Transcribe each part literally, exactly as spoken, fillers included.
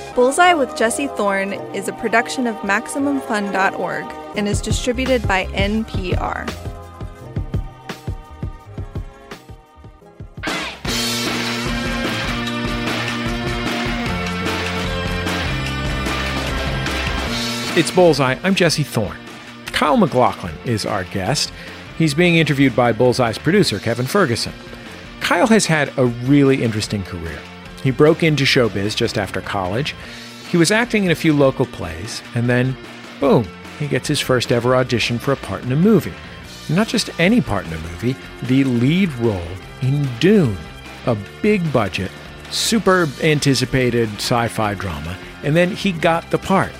Bullseye with Jesse Thorne is a production of Maximum Fun dot org and is distributed by N P R. It's Bullseye. I'm Jesse Thorne. Kyle MacLachlan is our guest. He's being interviewed by Bullseye's producer, Kevin Ferguson. Kyle has had a really interesting career. He broke into showbiz just after college. He was acting in a few local plays, and then, boom, he gets his first ever audition for a part in a movie. Not just any part in a movie, the lead role in Dune, a big budget, super anticipated sci-fi drama, and then he got the part.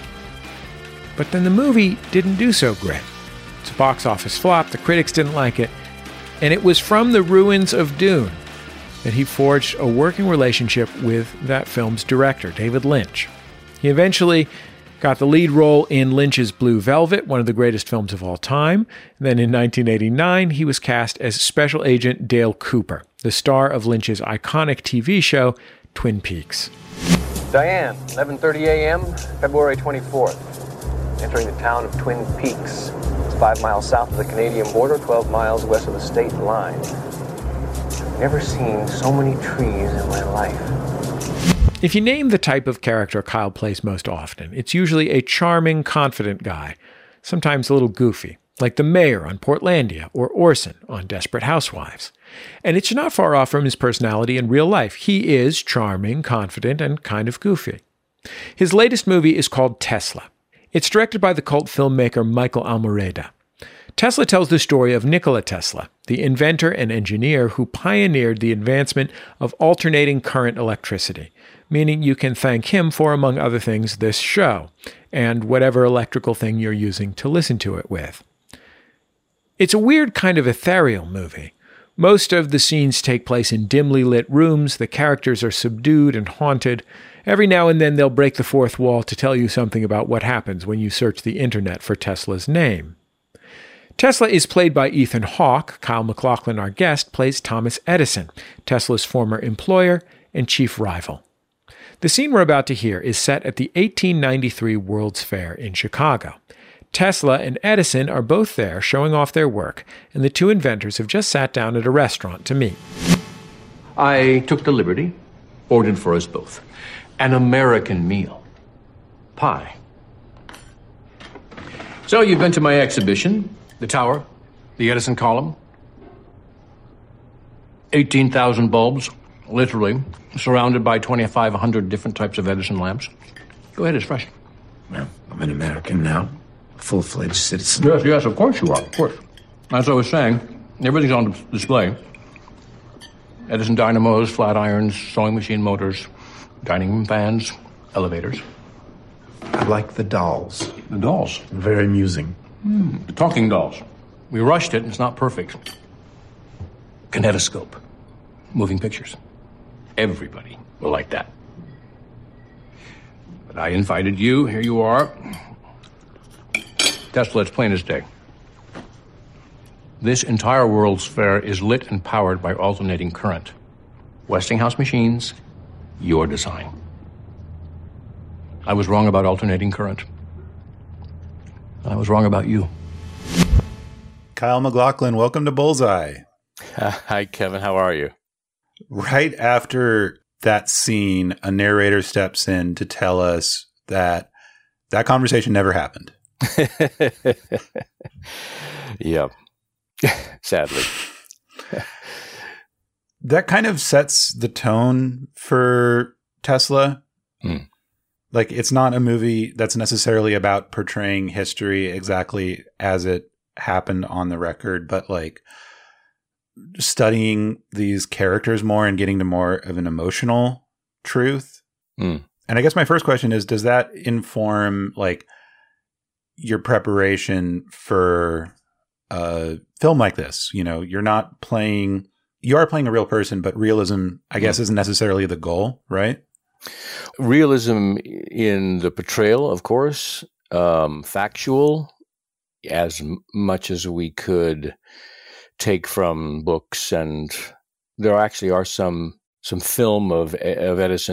But then the movie didn't do so great. It's a box office flop, the critics didn't like it, and it was from the ruins of Dune that he forged a working relationship with that film's director, David Lynch. He eventually got the lead role in Lynch's Blue Velvet, one of the greatest films of all time. And then in nineteen eighty-nine, he was cast as Special Agent Dale Cooper, the star of Lynch's iconic T V show, Twin Peaks. Diane, eleven thirty a.m., February twenty-fourth. Entering the town of Twin Peaks. It's five miles south of the Canadian border, twelve miles west of the state line. Never seen so many trees in my life. If you name the type of character Kyle plays most often, it's usually a charming, confident guy, sometimes a little goofy, like the mayor on Portlandia or Orson on Desperate Housewives. And it's not far off from his personality in real life. He is charming, confident, and kind of goofy. His latest movie is called Tesla. It's directed by the cult filmmaker Michael Almereyda. Tesla tells the story of Nikola Tesla, the inventor and engineer who pioneered the advancement of alternating current electricity, meaning you can thank him for, among other things, this show, and whatever electrical thing you're using to listen to it with. It's a weird kind of ethereal movie. Most of the scenes take place in dimly lit rooms, the characters are subdued and haunted. Every now and then they'll break the fourth wall to tell you something about what happens when you search the internet for Tesla's name. Tesla is played by Ethan Hawke. Kyle MacLachlan, our guest, plays Thomas Edison, Tesla's former employer and chief rival. The scene we're about to hear is set at the eighteen ninety-three World's Fair in Chicago. Tesla and Edison are both there showing off their work, and the two inventors have just sat down at a restaurant to meet. I took the liberty, ordered for us both, an American meal. Pie. So you've been to my exhibition, the Tower, the Edison Column. eighteen thousand bulbs, literally, surrounded by twenty-five hundred different types of Edison lamps. Go ahead, it's fresh. Well, I'm an American now, a full-fledged citizen. Yes, yes, of course you are, of course. As I was saying, everything's on display. Edison dynamos, flat irons, sewing machine motors, dining room fans, elevators. I like the dolls. The dolls? Very amusing. Mm, the talking dolls. We rushed it, and it's not perfect. Kinetoscope. Moving pictures. Everybody will like that. But I invited you. Here you are. Tesla, it's plain as day. This entire World's Fair is lit and powered by alternating current. Westinghouse machines, your design. I was wrong about alternating current. I was wrong about you. Kyle MacLachlan, welcome to Bullseye. Hi, Kevin. How are you? Right after that scene, a narrator steps in to tell us that that conversation never happened. Yeah. Sadly. That kind of sets the tone for Tesla. Mm. Like, it's not a movie that's necessarily about portraying history exactly as it happened on the record, but like studying these characters more and getting to more of an emotional truth. Mm. And I guess my first question is, does that inform like your preparation for a film like this? You know, you're not playing, you are playing a real person, but realism, I guess, mm. isn't necessarily the goal, right? Realism in the portrayal, of course, um, factual, as m- much as we could take from books, and there actually are some some film of of Edison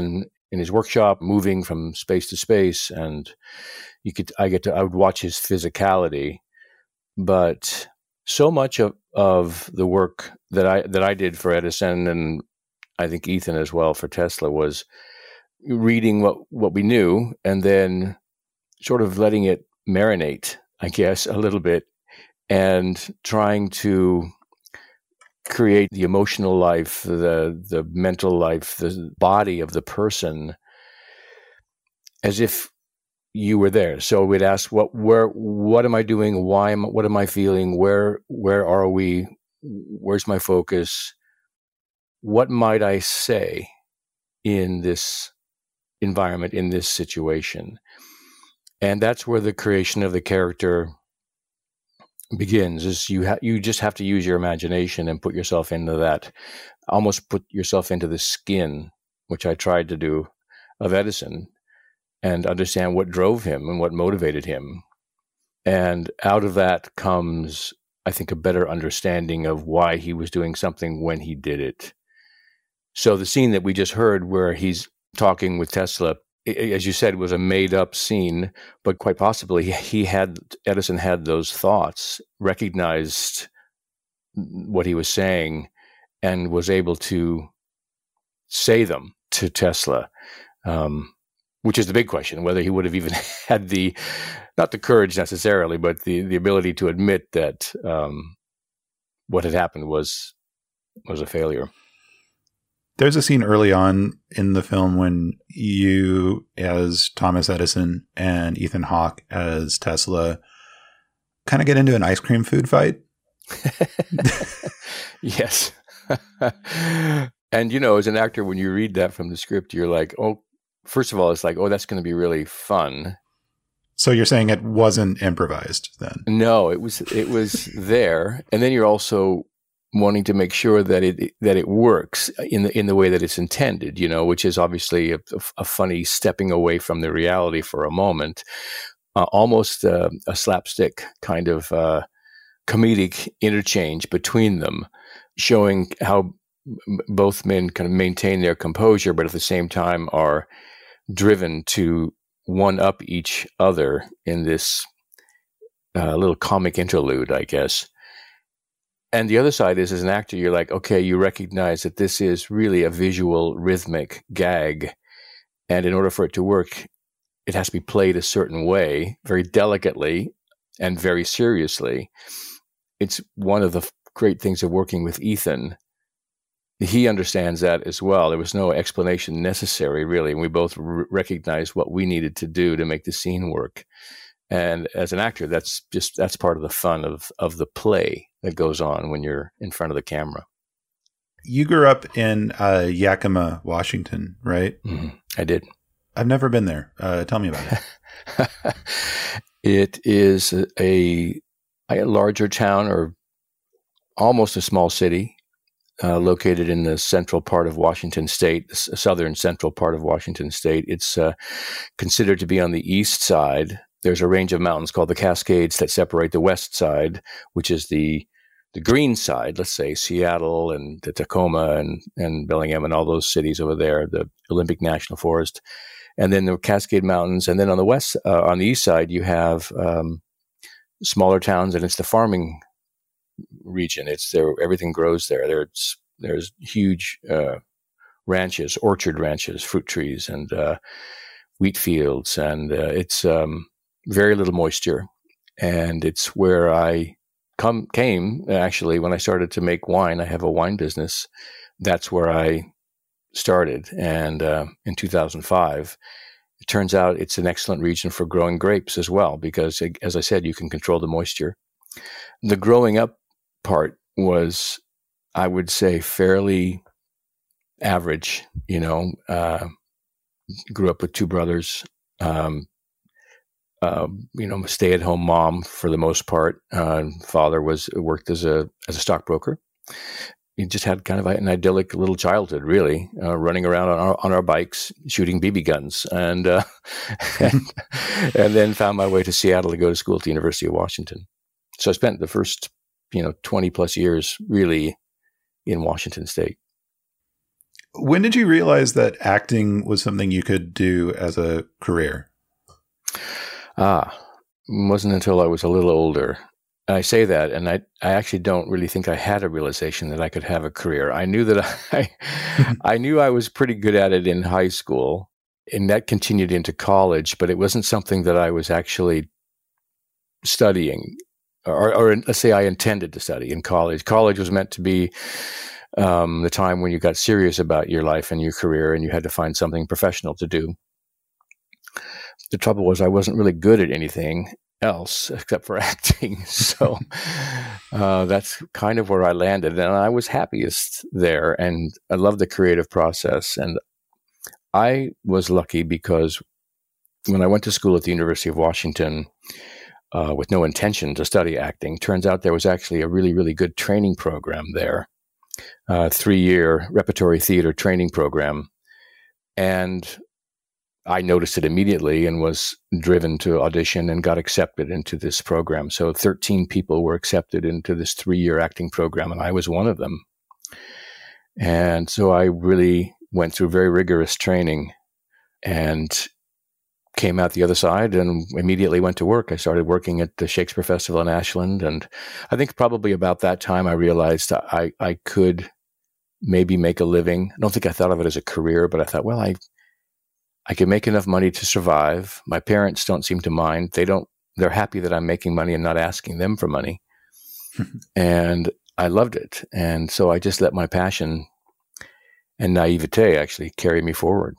in his workshop, moving from space to space, and you could I get to I would watch his physicality, but so much of, of the work that I that I did for Edison, and I think Ethan as well for Tesla, was reading what, what we knew and then sort of letting it marinate, I guess, a little bit, and trying to create the emotional life, the the mental life, the body of the person as if you were there. So we'd ask, what, where, what am I doing? Why am, what am I feeling? Where, where are we? Where's my focus? What might I say in this environment, in this situation? And that's where the creation of the character begins. Is you ha- you just have to use your imagination and put yourself into that, almost put yourself into the skin, which I tried to do, of Edison, and understand what drove him and what motivated him. And out of that comes, I think, a better understanding of why he was doing something when he did it. So the scene that we just heard where he's talking with Tesla, as you said, was a made-up scene, but quite possibly he had, Edison had those thoughts, recognized what he was saying, and was able to say them to Tesla, um, which is the big question, whether he would have even had the, not the courage necessarily, but the, the ability to admit that um, what had happened was was a failure. There's a scene early on in the film when you, as Thomas Edison, and Ethan Hawke as Tesla, kind of get into an ice cream food fight. Yes. And, you know, as an actor, when you read that from the script, you're like, oh, first of all, it's like, oh, that's going to be really fun. So you're saying it wasn't improvised then? No, it was, it was there. And then you're also wanting to make sure that it that it works in the in the way that it's intended, you know, which is obviously a, a funny stepping away from the reality for a moment, uh, almost uh, a slapstick kind of uh, comedic interchange between them, showing how m- both men kind of maintain their composure, but at the same time are driven to one up each other in this uh, little comic interlude, I guess. And the other side is, as an actor, you're like, okay, you recognize that this is really a visual, rhythmic gag. And in order for it to work, it has to be played a certain way, very delicately and very seriously. It's one of the great things of working with Ethan. He understands that as well. There was no explanation necessary, really. And we both r- recognized what we needed to do to make the scene work. And as an actor, that's just, that's part of the fun of, of the play that goes on when you're in front of the camera. You grew up in uh, Yakima, Washington, right? Mm-hmm. I did. I've never been there. Uh, tell me about it. It is a, a larger town, or almost a small city, uh, located in the central part of Washington State, the southern central part of Washington State. It's uh, considered to be on the east side. There's a range of mountains called the Cascades that separate the west side, which is the the green side, let's say Seattle and the Tacoma and, and Bellingham and all those cities over there, the Olympic National Forest, and then the Cascade Mountains. And then on the west, uh, on the east side, you have um, smaller towns, and it's the farming region. It's there, everything grows there. There's there's huge uh, ranches, orchard ranches, fruit trees, and uh, wheat fields, and uh, it's um, very little moisture, and it's where I come came actually when I started to make wine. I have a wine business. That's where I started, and uh, in two thousand five, it turns out it's an excellent region for growing grapes as well, because, as I said, you can control the moisture. The growing up part was, I would say, fairly average. You know, uh, grew up with two brothers. Um, Uh, you know, a stay-at-home mom for the most part. Uh, father was worked as a as a stockbroker. He just had kind of an idyllic little childhood, really, uh, running around on our, on our bikes, shooting B B guns, and, uh, and and then found my way to Seattle to go to school at the University of Washington. So I spent the first, you know, twenty plus years really in Washington State. When did you realize that acting was something you could do as a career? Ah, it wasn't until I was a little older. I say that, and I, I actually don't really think I had a realization that I could have a career. I knew that I, I knew I was pretty good at it in high school, and that continued into college, but it wasn't something that I was actually studying, or, or let's say I intended to study in college. College was meant to be um, the time when you got serious about your life and your career, and you had to find something professional to do. The trouble was I wasn't really good at anything else except for acting. So uh, that's kind of where I landed. And I was happiest there. And I loved the creative process. And I was lucky because when I went to school at the University of Washington uh, with no intention to study acting, turns out there was actually a really, really good training program there, a three-year repertory theater training program. And I noticed it immediately and was driven to audition and got accepted into this program. So thirteen people were accepted into this three-year acting program, and I was one of them. And so I really went through very rigorous training and came out the other side and immediately went to work. I started working at the Shakespeare Festival in Ashland, and I think probably about that time I realized I, I could maybe make a living. I don't think I thought of it as a career, but I thought, well, I I can make enough money to survive. My parents don't seem to mind. They don't, they're happy that I'm making money and not asking them for money. And I loved it. And so I just let my passion and naivete actually carry me forward.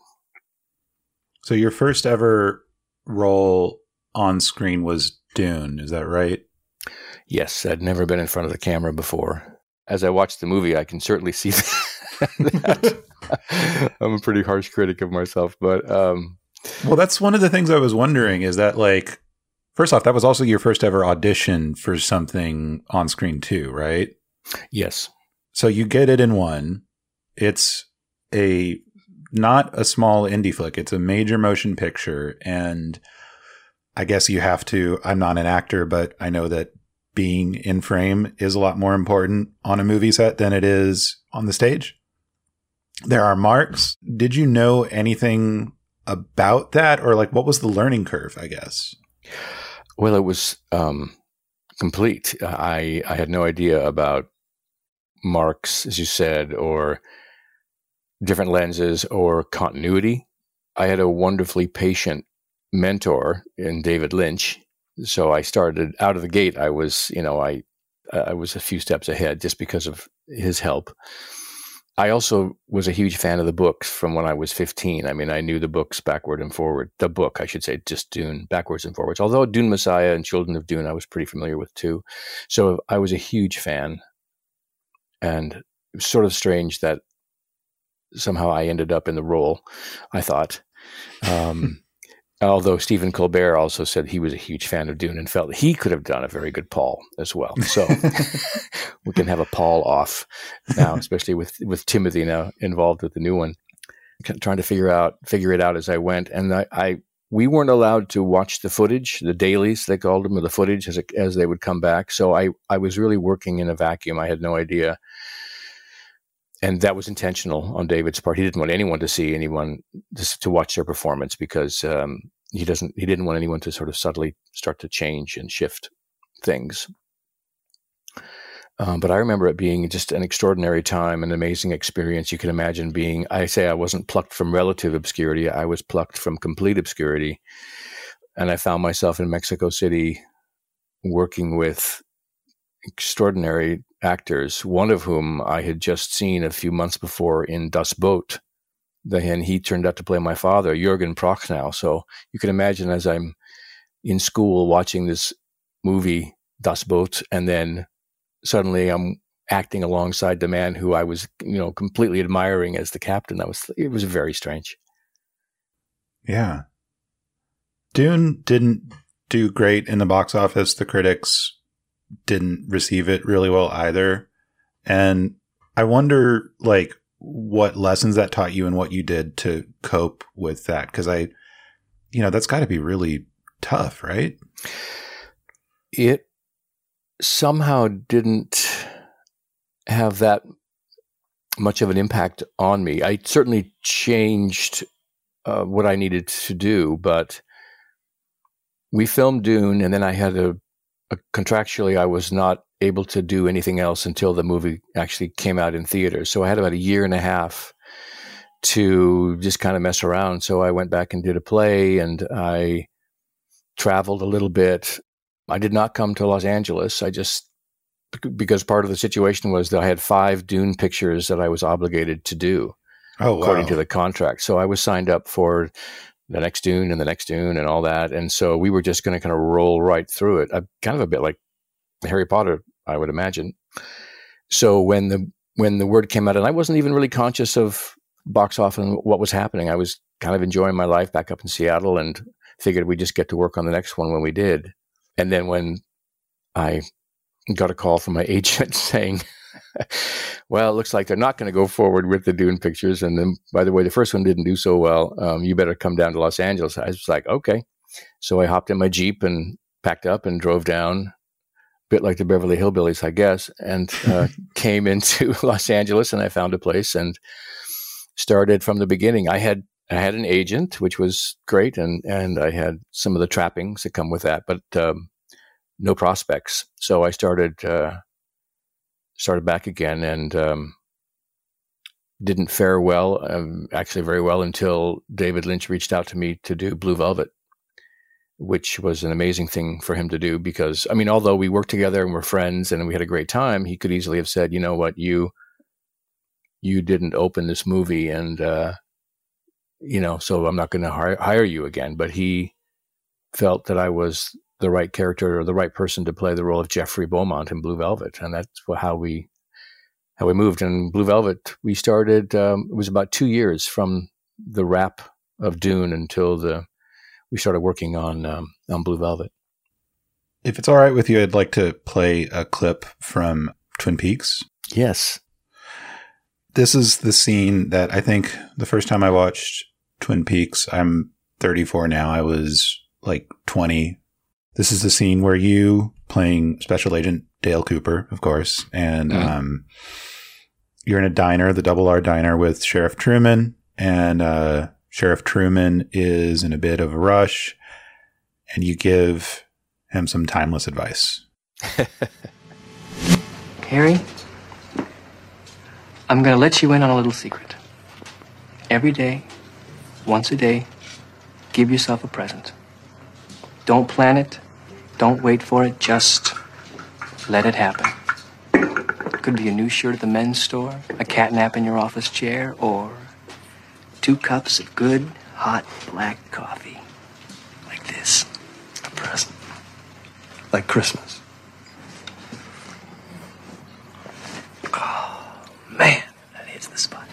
So your first ever role on screen was Dune. Is that right? Yes. I'd never been in front of the camera before. As I watched the movie, I can certainly see that. I'm a pretty harsh critic of myself, but um, well, that's one of the things I was wondering is that, like, first off, that was also your first ever audition for something on screen too, right? Yes. So you get it in one. It's a not a small indie flick. It's a major motion picture, and I guess you have to. I'm not an actor, but I know that being in frame is a lot more important on a movie set than it is on the stage. There are marks. Did you know anything about that, or like what was the learning curve, I guess? Well, it was um, complete. I, I had no idea about marks, as you said, or different lenses or continuity. I had a wonderfully patient mentor in David Lynch. So I started out of the gate. I was, you know, I, I was a few steps ahead just because of his help. I also was a huge fan of the books from when I was fifteen. I mean, I knew the books backward and forward. The book, I should say, just Dune, backwards and forwards. Although Dune Messiah and Children of Dune, I was pretty familiar with too. So I was a huge fan. And it was sort of strange that somehow I ended up in the role, I thought. Um, although Stephen Colbert also said he was a huge fan of Dune and felt he could have done a very good Paul as well. So we can have a Paul off now, especially with, with Timothy now involved with the new one. Trying to figure out figure it out as I went, and I, I we weren't allowed to watch the footage, the dailies they called them, or the footage as it, as they would come back. So I I was really working in a vacuum. I had no idea. And that was intentional on David's part. He didn't want anyone to see anyone to, to watch their performance because um, he doesn't. He didn't want anyone to sort of subtly start to change and shift things. Um, but I remember it being just an extraordinary time, an amazing experience. You can imagine being. I say I wasn't plucked from relative obscurity. I was plucked from complete obscurity, and I found myself in Mexico City working with extraordinary actors, one of whom I had just seen a few months before in Das Boot. And he turned out to play my father, Jürgen Prochnow. So you can imagine as I'm in school watching this movie, Das Boot, and then suddenly I'm acting alongside the man who I was, you know, completely admiring as the captain. That was, it was very strange. Yeah. Dune didn't do great in the box office. The critics didn't receive it really well either. And I wonder, like, what lessons that taught you and what you did to cope with that. Because I, you know, that's got to be really tough, right? It somehow didn't have that much of an impact on me. I certainly changed uh, what I needed to do, but we filmed Dune, and then I had a, a contractually, I was not able to do anything else until the movie actually came out in theaters. So I had about a year and a half to just kind of mess around. So I went back and did a play, and I traveled a little bit. I did not come to Los Angeles. I just, because part of the situation was that I had five Dune pictures that I was obligated to do, oh, wow. according to the contract. So I was signed up for the next Dune and the next Dune and all that. And so we were just going to kind of roll right through it. I'm kind of a bit like Harry Potter, I would imagine. So when the when the word came out, and I wasn't even really conscious of box office and what was happening, I was kind of enjoying my life back up in Seattle and figured we'd just get to work on the next one when we did. And then when I got a call from my agent saying, well, it looks like they're not going to go forward with the Dune pictures. And then, by the way, the first one didn't do so well. Um, you better come down to Los Angeles. I was like, okay. So I hopped in my Jeep and packed up and drove down, a bit like the Beverly Hillbillies, I guess, and uh, came into Los Angeles, and I found a place and started from the beginning. I had I had an agent, which was great, and and I had some of the trappings that come with that, but um, no prospects. So I started uh, started back again, and um, didn't fare well, um, actually very well, until David Lynch reached out to me to do Blue Velvet, which was an amazing thing for him to do. Because, I mean, although we worked together and we're friends and we had a great time, he could easily have said, you know what, you you didn't open this movie, and uh, you know, so I'm not going to hire, hire you again. But he felt that I was the right character or the right person to play the role of Jeffrey Beaumont in Blue Velvet, and that's how we how we moved. And Blue Velvet, we started. Um, it was about two years from the wrap of Dune until the we started working on um, on Blue Velvet. If it's all right with you, I'd like to play a clip from Twin Peaks. Yes. This is the scene that I think the first time I watched Twin Peaks, I'm thirty-four now, I was like twenty. This is the scene where you, playing Special Agent Dale Cooper, of course, and mm. um, you're in a diner, the Double R Diner, with Sheriff Truman, and uh, Sheriff Truman is in a bit of a rush, and you give him some timeless advice. Harry, I'm going to let you in on a little secret. Every day, once a day, give yourself a present. Don't plan it. Don't wait for it. Just let it happen. It could be a new shirt at the men's store, a cat nap in your office chair, or two cups of good, hot, black coffee. Like this. A present. Like Christmas. Oh, man, that hits the spot.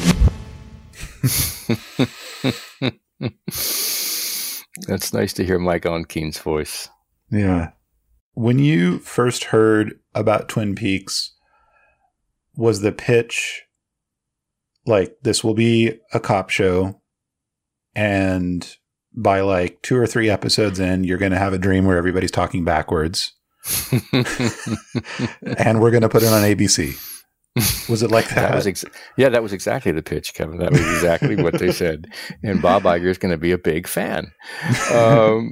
That's nice to hear Mike Owen Keen's voice. Yeah. When you first heard about Twin Peaks, was the pitch like, this will be a cop show, and by like two or three episodes in, you're going to have a dream where everybody's talking backwards, and we're going to put it on A B C? Was it like that? that was ex- yeah, that was exactly the pitch, Kevin. That was exactly what they said. And Bob Iger is going to be a big fan. Um,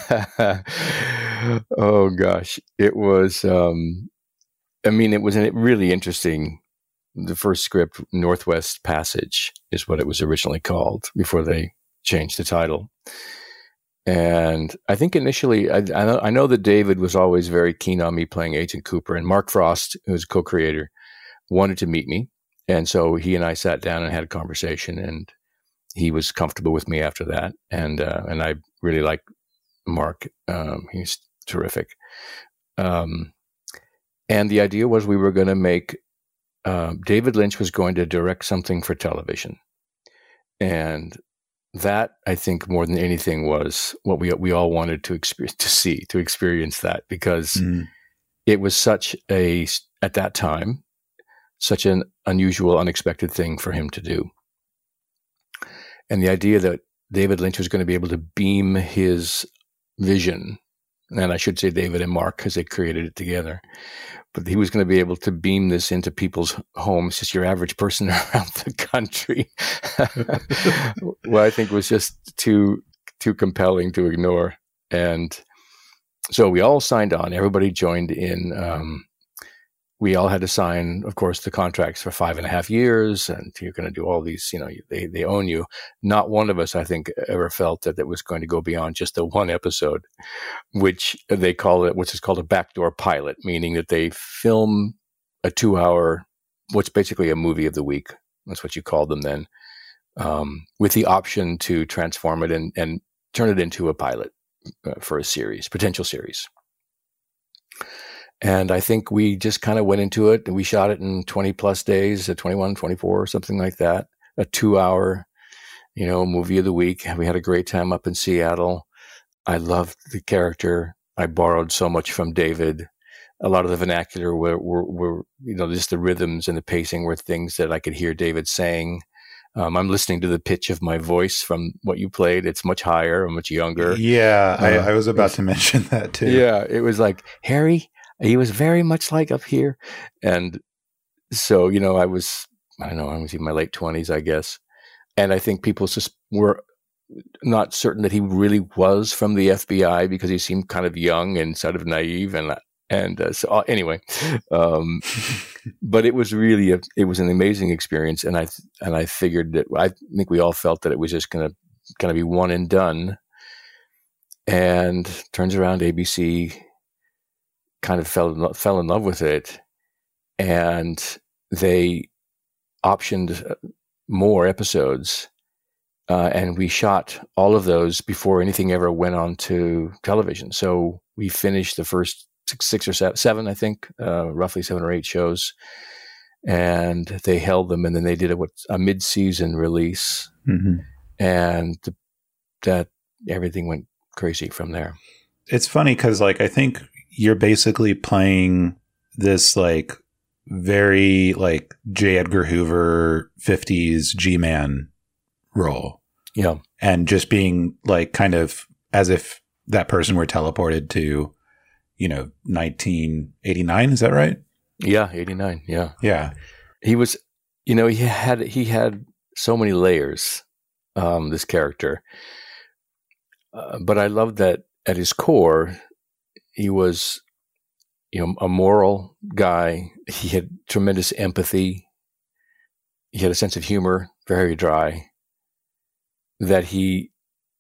oh, gosh. It was, um, I mean, it was a really interesting. The first script, Northwest Passage, is what it was originally called before they changed the title. And I think initially, I, I, know, I know that David was always very keen on me playing Agent Cooper, and Mark Frost, who's a co-creator, wanted to meet me. And so he and I sat down and had a conversation, and he was comfortable with me after that. And, uh, and I really like Mark. Um, he's terrific. Um, and the idea was we were going to make, uh, David Lynch was going to direct something for television. And that, I think, more than anything, was what we, we all wanted to experience, to see, to experience that, because mm. it was such a, at that time, such an unusual, unexpected thing for him to do. And the idea that David Lynch was going to be able to beam his vision, and I should say David and Mark, because they created it together, but he was going to be able to beam this into people's homes, just your average person around the country. Well, I think was just too too compelling to ignore. And so we all signed on. Everybody joined in. Um, we all had to sign, of course, the contracts for five and a half years, and you're going to do all these, you know, they, they own you. Not one of us, I think, ever felt that it was going to go beyond just the one episode, which they call it, which is called a backdoor pilot, meaning that they film a two hour, what's basically a movie of the week. That's what you called them then, um, with the option to transform it and, and turn it into a pilot uh, for a series, potential series. And I think we just kind of went into it and we shot it in twenty plus days, at twenty-one, twenty-four, something like that. A two hour, you know, movie of the week. We had a great time up in Seattle. I loved the character. I borrowed so much from David. A lot of the vernacular were, were, were you know, just the rhythms and the pacing were things that I could hear David saying. Um, I'm listening to the pitch of my voice from what you played. It's much higher and much younger. Yeah, uh, I, I was about to mention that too. Yeah, it was like, Harry, he was very much like up here. And so, you know, I was, I don't know, I was in my late twenties, I guess. And I think people just were not certain that he really was from the F B I because he seemed kind of young and sort of naive. And, and uh, so uh, anyway, um, but it was really, a, it was an amazing experience. And I, and I figured that, I think we all felt that it was just going to, going to be one and done. And turns around, A B C kind of fell in, lo- fell in love with it, and they optioned more episodes, uh, and we shot all of those before anything ever went on to television. So we finished the first six, six or seven, seven I think, uh, roughly seven or eight shows, and they held them, and then they did a, what, a mid-season release, Mm-hmm. and th- that everything went crazy from there. It's funny because, like, I think you're basically playing this like very like J. Edgar Hoover fifties G-Man role. Yeah. And just being like kind of as if that person were teleported to, you know, nineteen eighty-nine. Is that right? Yeah. eighty-nine. Yeah. Yeah. He was, you know, he had, he had so many layers, um, this character. Uh, but I love that at his core, he was, you know, a moral guy. He had tremendous empathy. He had a sense of humor, very dry, that he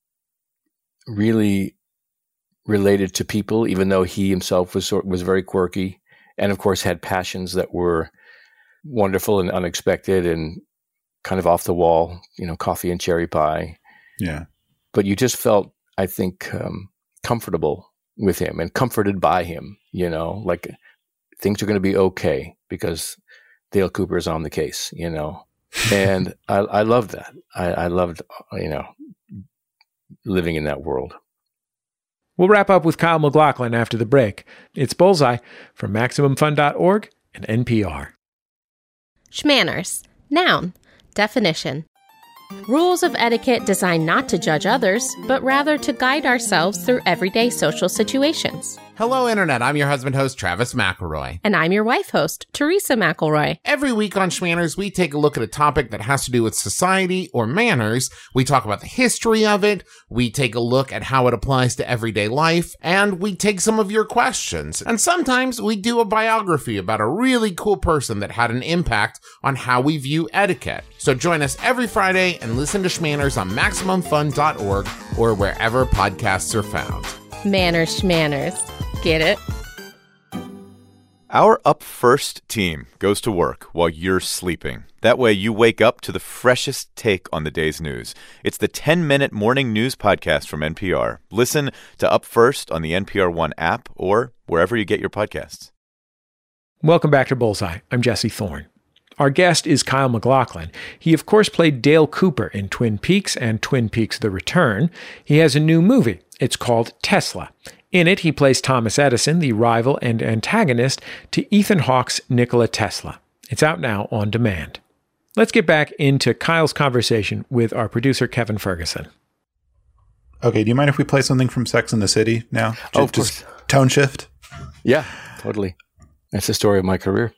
really related to people, even though he himself was sort, was very quirky, and of course had passions that were wonderful and unexpected and kind of off the wall, you know, coffee and cherry pie. Yeah. But you just felt, I think, um, comfortable with him and comforted by him, you know, like things are going to be okay because Dale Cooper is on the case, you know, and I, I loved that. I, I loved, you know, living in that world. We'll wrap up with Kyle MacLachlan after the break. It's Bullseye from Maximum Fun dot org and N P R. Schmanners. Noun. Definition. Rules of etiquette designed not to judge others, but rather to guide ourselves through everyday social situations. Hello, Internet. I'm your husband host, Travis McElroy. And I'm your wife host, Teresa McElroy. Every week on Schmanners, we take a look at a topic that has to do with society or manners. We talk about the history of it. We take a look at how it applies to everyday life. And we take some of your questions. And sometimes we do a biography about a really cool person that had an impact on how we view etiquette. So join us every Friday and listen to Schmanners on Maximum Fun dot org or wherever podcasts are found. Manners, schmanners. Get it? Our Up First team goes to work while you're sleeping. That way you wake up to the freshest take on the day's news. It's the ten-minute morning news podcast from N P R. Listen to Up First on the N P R One app or wherever you get your podcasts. Welcome back to Bullseye. I'm Jesse Thorne. Our guest is Kyle MacLachlan. He, of course, played Dale Cooper in Twin Peaks and Twin Peaks: The Return. He has a new movie. It's called Tesla. In it, he plays Thomas Edison, the rival and antagonist to Ethan Hawke's Nikola Tesla. It's out now on demand. Let's get back into Kyle's conversation with our producer, Kevin Ferguson. Okay, do you mind if we play something from Sex and the City now? Oh, of Just course. Tone shift? Yeah, totally. That's the story of my career.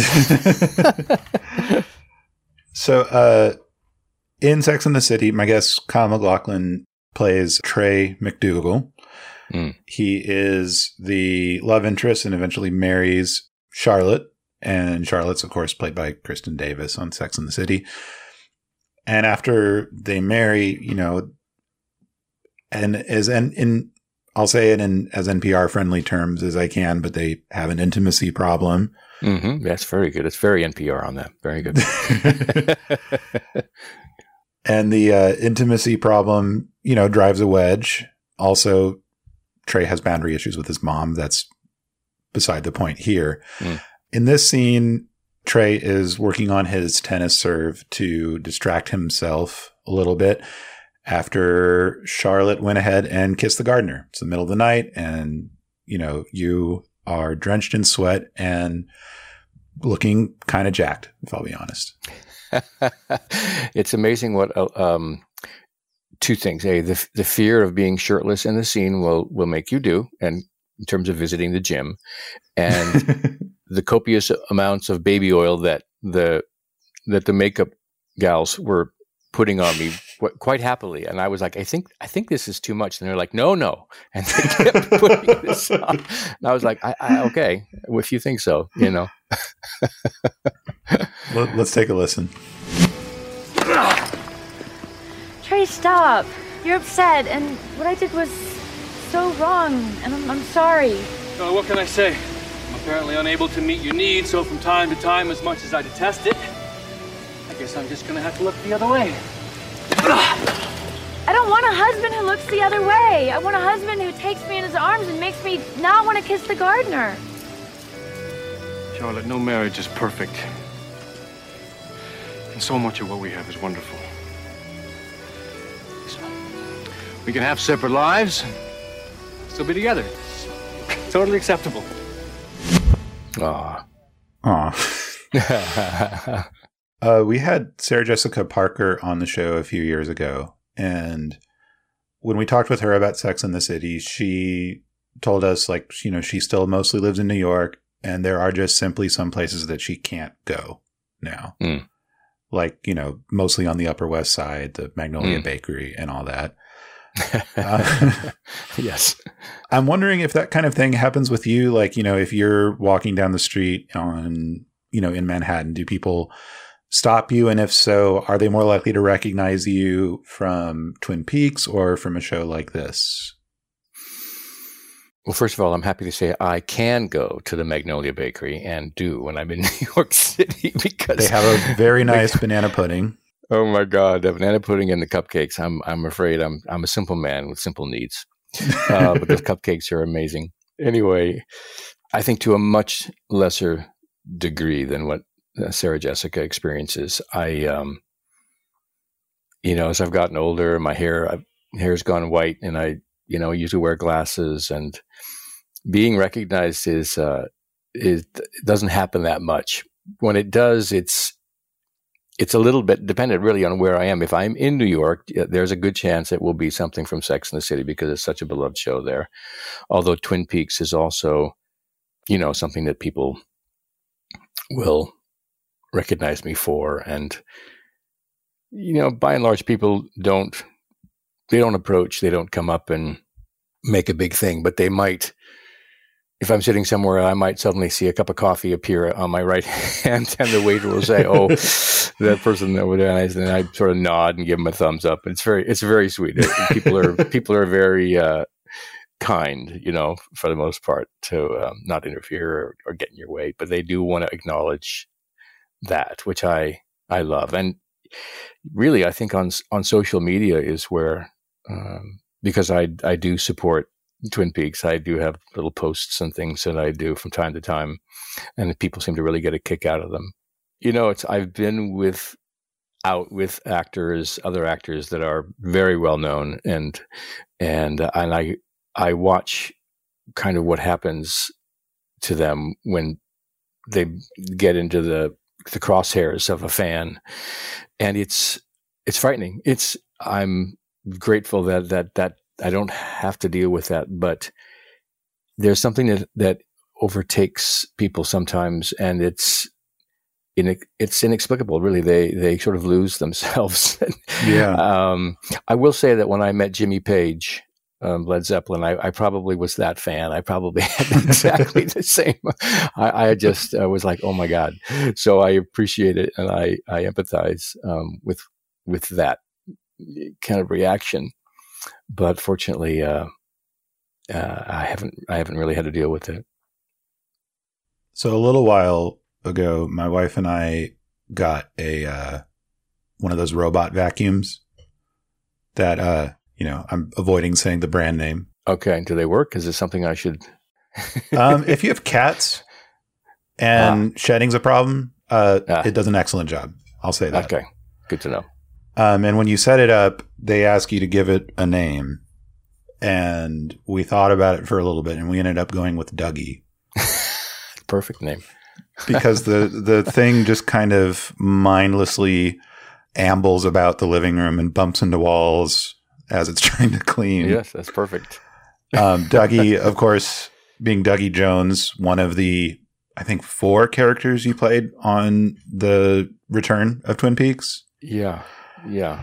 So, uh, in Sex and the City, my guest Kyle MacLachlan plays Trey McDougal. Mm. He is the love interest and eventually marries Charlotte. And Charlotte's, of course, played by Kristen Davis on Sex and the City. And after they marry, you know, and as in, in I'll say it in as N P R friendly terms as I can, but they have an intimacy problem. Mm-hmm. That's very good. It's very N P R on that. Very good. And the uh, intimacy problem, you know, drives a wedge. Also, Trey has boundary issues with his mom. That's beside the point here. Mm. In this scene, Trey is working on his tennis serve to distract himself a little bit after Charlotte went ahead and kissed the gardener. It's the middle of the night, and, you know, you are drenched in sweat and looking kind of jacked, if I'll be honest. It's amazing what uh, um, two things. A, the the fear of being shirtless in the scene will will make you do, and in terms of visiting the gym, and the copious amounts of baby oil that the that the makeup gals were putting on me quite happily, and I was like, I think I think this is too much, and they're like, no, no, and they kept putting this on, and I was like, I, I, okay, if you think so, you know. Let, let's take a listen. Trey, stop. You're upset, and what I did was so wrong, and I'm, I'm sorry. Uh, what can I say? I'm apparently unable to meet your needs, so from time to time, as much as I detest it, I guess I'm just gonna have to look the other way. I don't want a husband who looks the other way. I want a husband who takes me in his arms and makes me not want to kiss the gardener. Charlotte, no marriage is perfect. And so much of what we have is wonderful. So, we can have separate lives, still be together. It's totally acceptable. Aw. Aw. uh, we had Sarah Jessica Parker on the show a few years ago, and when we talked with her about Sex and the City, she told us, like, you know, she still mostly lives in New York, and there are just simply some places that she can't go now. Mm. Like, you know, mostly on the Upper West Side, the Magnolia mm. Bakery and all that. uh, yes. I'm wondering if that kind of thing happens with you. Like, you know, if you're walking down the street on, you know, in Manhattan, do people stop you? And if so, are they more likely to recognize you from Twin Peaks or from a show like this? Well, first of all, I'm happy to say I can go to the Magnolia Bakery and do when I'm in New York City, because they have a very nice banana pudding. Oh my God, the banana pudding and the cupcakes. I'm I'm afraid I'm I'm a simple man with simple needs, uh, but those cupcakes are amazing. Anyway, I think to a much lesser degree than what uh, Sarah Jessica experiences. I, um, you know, as I've gotten older, my hair I've, hair's gone white, and I, you know, usually wear glasses, and being recognized is uh, is doesn't happen that much. When it does, it's it's a little bit dependent really on where I am. If I'm in New York, there's a good chance it will be something from Sex and the City because it's such a beloved show there. Although Twin Peaks is also, you know, something that people will recognize me for. And, you know, by and large, people don't, they don't approach, they don't come up and make a big thing, but they might. If I'm sitting somewhere, I might suddenly see a cup of coffee appear on my right hand, and the waiter will say, "Oh, that person over there," and I, and I sort of nod and give them a thumbs up. It's very, it's very sweet. People are people are very uh, kind, you know, for the most part, to um, not interfere or, or get in your way, but they do want to acknowledge that, which I I love. And really, I think on on social media is where, um, because I I do support Twin Peaks, I do have little posts and things that I do from time to time, and people seem to really get a kick out of them. You know, it's I've been with out with actors, other actors that are very well known, and and and I I watch kind of what happens to them when they get into the the crosshairs of a fan, and it's it's frightening. It's I'm grateful that that that. I don't have to deal with that, but there's something that, that overtakes people sometimes, and it's in, it's inexplicable. Really, they they sort of lose themselves. Yeah. um, I will say that when I met Jimmy Page, um, Led Zeppelin, I, I probably was that fan. I probably had exactly the same. I, I just uh, was like, oh my God. So I appreciate it, and I I empathize um, with with that kind of reaction. But fortunately, uh, uh, I haven't I haven't really had to deal with it. So a little while ago, my wife and I got a uh, one of those robot vacuums that uh, you know, I'm avoiding saying the brand name. Okay, do they work? Is this something I should? um, if you have cats and ah. shedding's a problem, uh, ah. it does an excellent job. I'll say that. Okay, good to know. Um, and when you set it up, they ask you to give it a name. And we thought about it for a little bit, and we ended up going with Dougie. Perfect name. Because the, the thing just kind of mindlessly ambles about the living room and bumps into walls as it's trying to clean. Yes, that's perfect. um, Dougie, of course, being Dougie Jones, one of the, I think, four characters you played on the Return of Twin Peaks. Yeah. Yeah.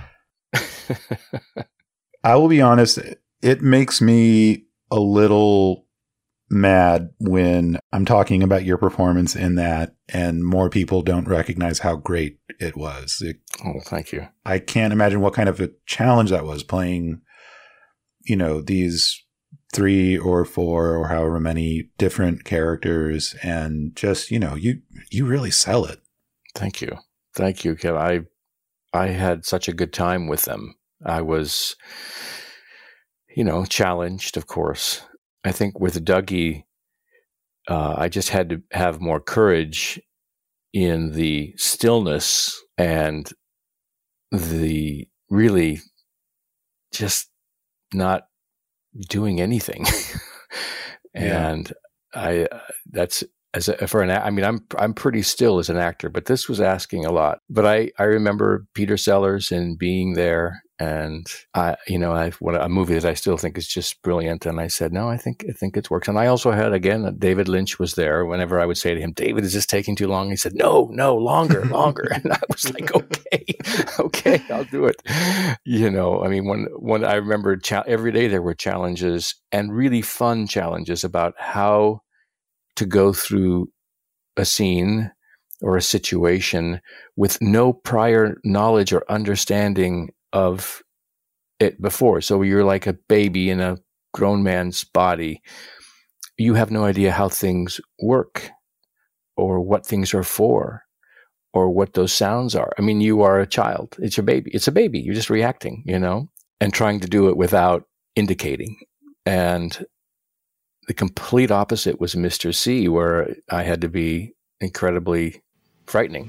I will be honest, it makes me a little mad when I'm talking about your performance in that and more people don't recognize how great it was. It, oh, thank you. I can't imagine what kind of a challenge that was, playing, you know, these three or four or however many different characters, and just, you know, you you really sell it. Thank you. Thank you, Kev. I I had such a good time with them. I was, you know, challenged, of course. I think with Dougie, uh, I just had to have more courage in the stillness and the really just not doing anything. And yeah. I, uh, that's, as a, for an, I mean, I'm I'm pretty still as an actor, but this was asking a lot. But I, I remember Peter Sellers and being there, and I, you know, I what a movie that I still think is just brilliant. And I said, no, I think I think it works. And I also had again, David Lynch was there. Whenever I would say to him, David, is this taking too long? He said, no, no, longer, longer. And I was like, okay, okay, I'll do it. You know, I mean, when when I remember cha- every day there were challenges, and really fun challenges about how to go through a scene or a situation with no prior knowledge or understanding of it before. So you're like a baby in a grown man's body. You have no idea how things work or what things are for or what those sounds are. I mean, you are a child. It's your baby. It's a baby. You're just reacting, you know, and trying to do it without indicating. And the complete opposite was Mister C, where I had to be incredibly frightening.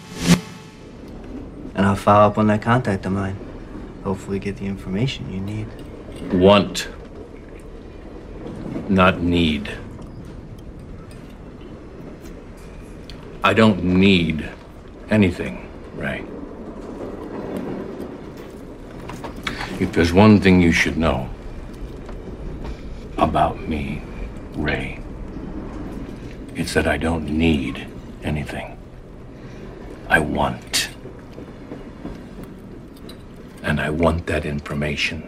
And I'll follow up on that contact of mine. Hopefully get the information you need. Want, not need. I don't need anything, Ray. If there's one thing you should know about me, Ray, it's that I don't need anything. I want. And I want that information.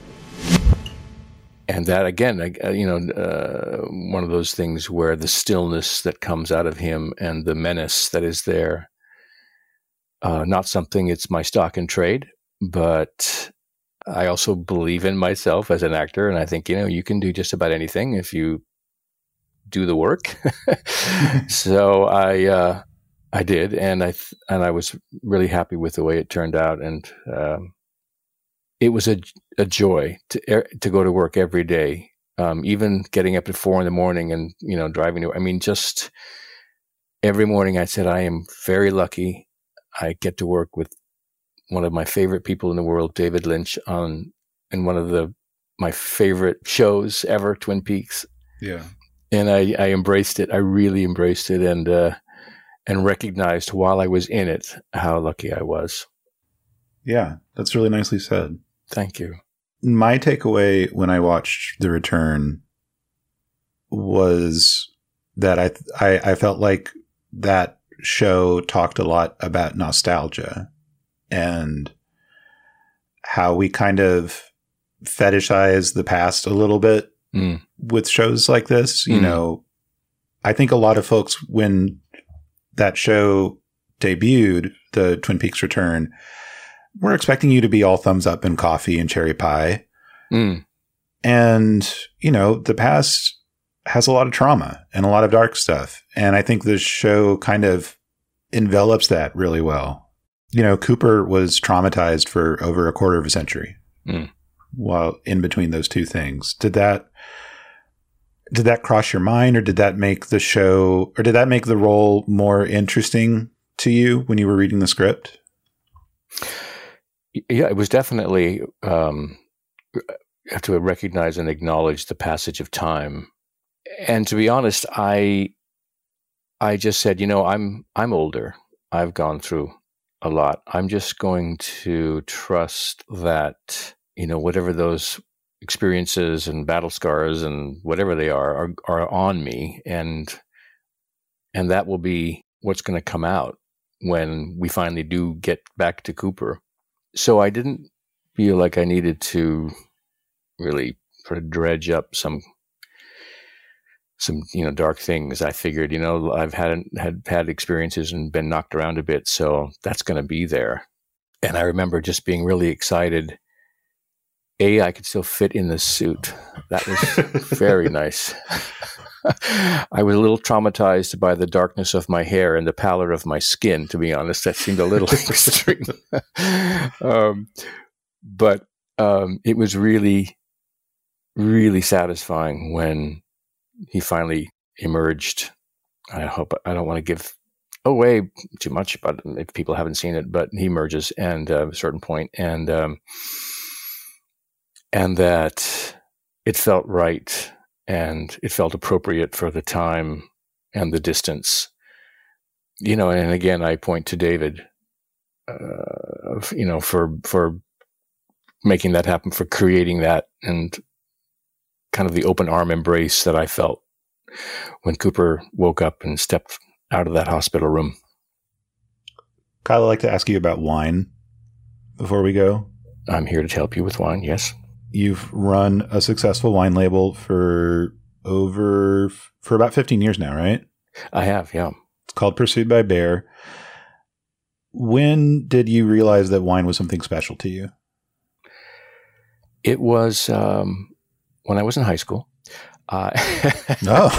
And that, again, you know, uh, one of those things where the stillness that comes out of him and the menace that is there, uh, not something it's my stock and trade, but I also believe in myself as an actor, and I think, you know, you can do just about anything if you do the work. So I, uh, I did, and I th- and I was really happy with the way it turned out, and um, it was a a joy to er- to go to work every day, um, even getting up at four in the morning and, you know, driving to. I mean, just every morning I said, I am very lucky. I get to work with one of my favorite people in the world, David Lynch, on in one of the my favorite shows ever, Twin Peaks. Yeah, and I, I embraced it. I really embraced it, and uh, and recognized while I was in it how lucky I was. Yeah, that's really nicely said. Thank you. My takeaway when I watched The Return was that I, I I felt like that show talked a lot about nostalgia and how we kind of fetishize the past a little bit mm. with shows like this. You mm. know, I think a lot of folks, when that show debuted, the Twin Peaks Return, were expecting you to be all thumbs up and coffee and cherry pie. Mm. And, you know, the past has a lot of trauma and a lot of dark stuff. And I think this show kind of envelops that really well. You know, Cooper was traumatized for over a quarter of a century mm. while in between those two things. Did that, did that cross your mind, or did that make the show, or did that make the role more interesting to you when you were reading the script? Yeah, it was definitely, um, you have to recognize and acknowledge the passage of time. And to be honest, I, I just said, you know, I'm, I'm older. I've gone through a lot. I'm just going to trust that, you know, whatever those experiences and battle scars and whatever they are, are, are on me. And, and that will be what's going to come out when we finally do get back to Cooper. So I didn't feel like I needed to really sort of dredge up some, some, you know, dark things. I figured, you know, I've had, had, had experiences and been knocked around a bit, so that's going to be there. And I remember just being really excited. A, I could still fit in the suit. That was very nice. I was a little traumatized by the darkness of my hair and the pallor of my skin, to be honest. That seemed a little extreme. um, but um, it was really, really satisfying when he finally emerged. I hope I don't want to give away too much, but if people haven't seen it, but he emerges and uh, at a certain point, and um, and that it felt right and it felt appropriate for the time and the distance, you know. And again, I point to David, uh, you know, for for making that happen, for creating that, and kind of the open arm embrace that I felt when Cooper woke up and stepped out of that hospital room. Kyle, I'd like to ask you about wine before we go. I'm here to help you with wine, yes. You've run a successful wine label for over, for about fifteen years now, right? I have, yeah. It's called Pursued by Bear. When did you realize that wine was something special to you? It was um, when I was in high school. Uh, no,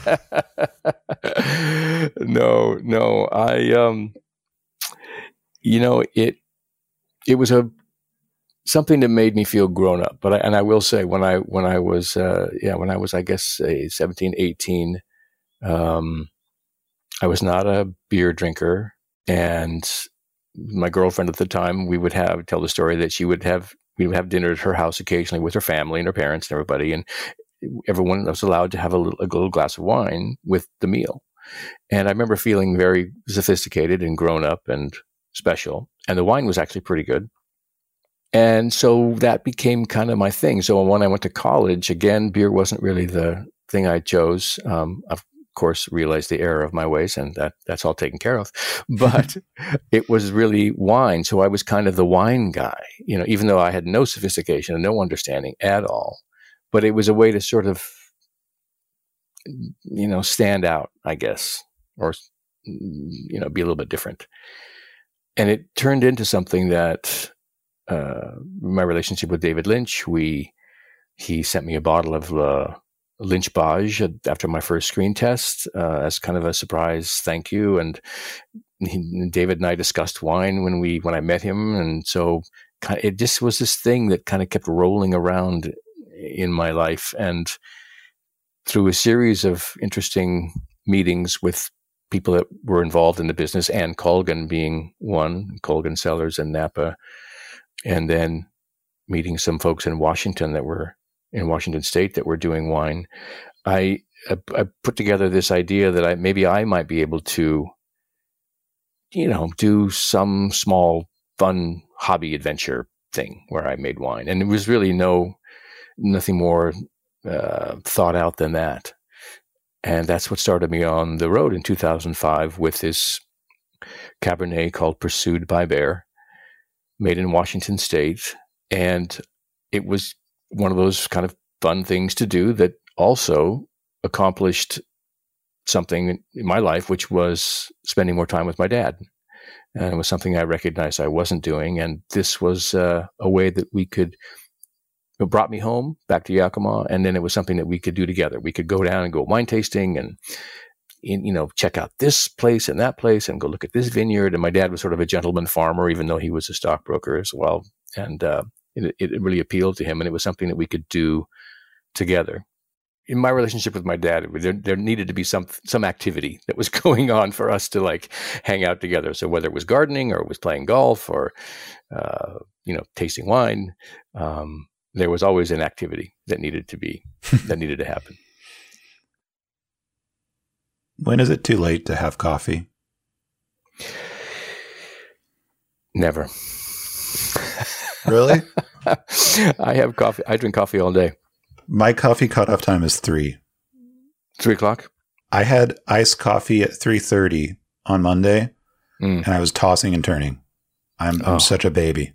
no, no. I, um, you know, it, it was a, something that made me feel grown up. But I, and I will say when I, when I was, uh, yeah, when I was, I guess, say seventeen, eighteen, um, I was not a beer drinker, and my girlfriend at the time, we would have, tell the story that she would have, we would have dinner at her house occasionally with her family and her parents and everybody. And everyone was allowed to have a little, a little glass of wine with the meal. And I remember feeling very sophisticated and grown up and special. And the wine was actually pretty good. And so that became kind of my thing. So when I went to college, again, beer wasn't really the thing I chose. Um, of course, realized the error of my ways, and that that's all taken care of. But it was really wine. So I was kind of the wine guy, you know, even though I had no sophistication and no understanding at all. But it was a way to sort of, you know, stand out, I guess, or, you know, be a little bit different. And it turned into something that, uh, my relationship with David Lynch, we, he sent me a bottle of uh, Lynch Bage after my first screen test uh, as kind of a surprise thank you. And he, David and I discussed wine when we, when I met him. And so kind of, it just was this thing that kind of kept rolling around in my life. And through a series of interesting meetings with people that were involved in the business, Ann Colgan being one, Colgan Cellars and Napa, and then meeting some folks in Washington that were in Washington State that were doing wine, I, I, I put together this idea that I maybe I might be able to, you know, do some small fun hobby adventure thing where I made wine. And it was really no nothing more uh, thought out than that. And that's what started me on the road in two thousand five with this Cabernet called Pursued by Bear, made in Washington State. And it was one of those kind of fun things to do that also accomplished something in my life, which was spending more time with my dad. And it was something I recognized I wasn't doing. And this was uh, a way that we could, it brought me home back to Yakima. And then it was something that we could do together. We could go down and go wine tasting and, you know, check out this place and that place and go look at this vineyard. And my dad was sort of a gentleman farmer, even though he was a stockbroker as well. And uh, it, it really appealed to him. And it was something that we could do together. In my relationship with my dad, there, there needed to be some some activity that was going on for us to like hang out together. So whether it was gardening or it was playing golf or, uh, you know, tasting wine, um, there was always an activity that needed to be, that needed to happen. When is it too late to have coffee? Never. Really? I have coffee. I drink coffee all day. My coffee cutoff time is three. Three o'clock? I had iced coffee at three thirty on Monday, mm. and I was tossing and turning. I'm, I'm oh. such a baby.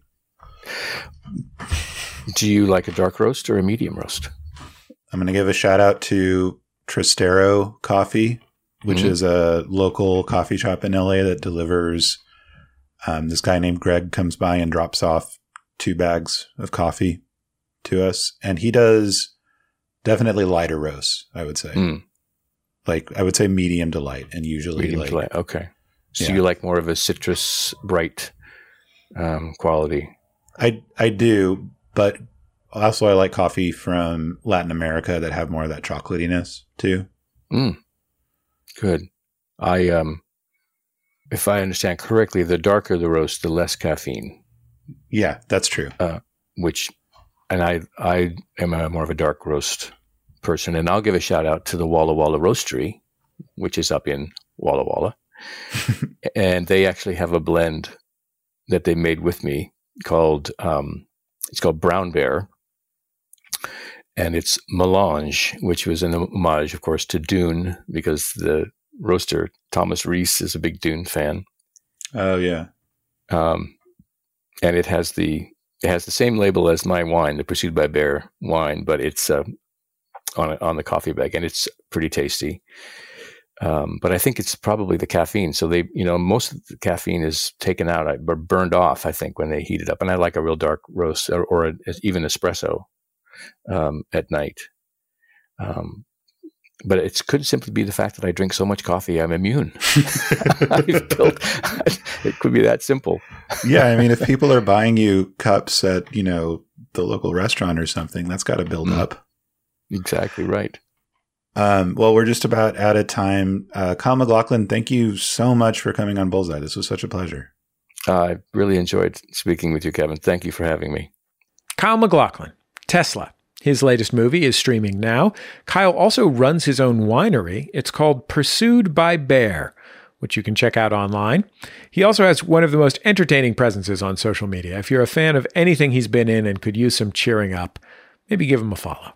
Do you like a dark roast or a medium roast? I'm going to give a shout out to Trastero Coffee, which mm-hmm. is a local coffee shop in L A that delivers. Um, this guy named Greg comes by and drops off two bags of coffee to us, and he does definitely lighter roasts, I would say. Mm. Like, I would say medium to light, and usually medium like, to light. Okay. So yeah. you like more of a citrus bright um, quality? I I do, but also I like coffee from Latin America that have more of that chocolatiness too. Mm. Good. I um, if I understand correctly, the darker the roast, the less caffeine. Yeah, that's true. Uh, which, and I I am a, more of a dark roast person, and I'll give a shout out to the Walla Walla Roastery, which is up in Walla Walla, and they actually have a blend that they made with me called um, it's called Brown Bear, and it's Melange, which was an homage, of course, to Dune, because the roaster Thomas Reese is a big Dune fan. Oh yeah, um, and it has the it has the same label as my wine, the Pursued by Bear wine, but it's uh, on a, on the coffee bag, and it's pretty tasty. Um, but I think it's probably the caffeine. So they, you know, most of the caffeine is taken out or burned off, I think, when they heat it up. And I like a real dark roast or, or a, even espresso um, at night. Um, but it could simply be the fact that I drink so much coffee, I'm immune. I've built, it could be that simple. Yeah, I mean, if people are buying you cups at, you know, the local restaurant or something, that's got to build mm. up. Exactly right. Um, well, we're just about out of time. Uh, Kyle MacLachlan, thank you so much for coming on Bullseye. This was such a pleasure. Uh, I really enjoyed speaking with you, Kevin. Thank you for having me. Kyle MacLachlan, Tesla. His latest movie is streaming now. Kyle also runs his own winery. It's called Pursued by Bear, which you can check out online. He also has one of the most entertaining presences on social media. If you're a fan of anything he's been in and could use some cheering up, maybe give him a follow.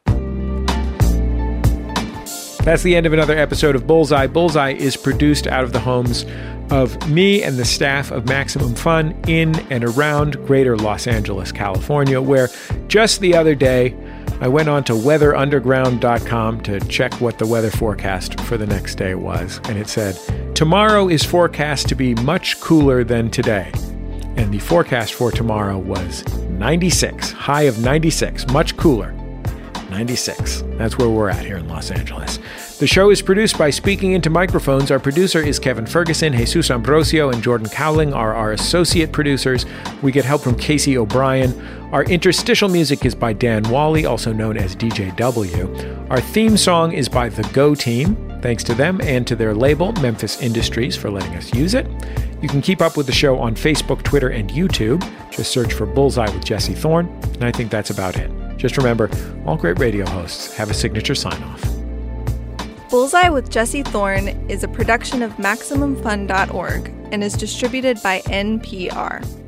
That's the end of another episode of Bullseye. Bullseye is produced out of the homes of me and the staff of Maximum Fun in and around greater Los Angeles, California, where just the other day, I went on to weather underground dot com to check what the weather forecast for the next day was. And it said, tomorrow is forecast to be much cooler than today. And the forecast for tomorrow was ninety-six, high of ninety-six, much cooler. ninety-six. That's where we're at here in Los Angeles. The show is produced by Speaking Into Microphones. Our producer is Kevin Ferguson. Jesus Ambrosio and Jordan Cowling are our associate producers. We get help from Casey O'Brien. Our interstitial music is by Dan Wally, also known as D J W. Our theme song is by The Go Team. Thanks to them and to their label, Memphis Industries, for letting us use it. You can keep up with the show on Facebook, Twitter, and YouTube. Just search for Bullseye with Jesse Thorne, and I think that's about it. Just remember, all great radio hosts have a signature sign-off. Bullseye with Jesse Thorne is a production of Maximum Fun dot org and is distributed by N P R.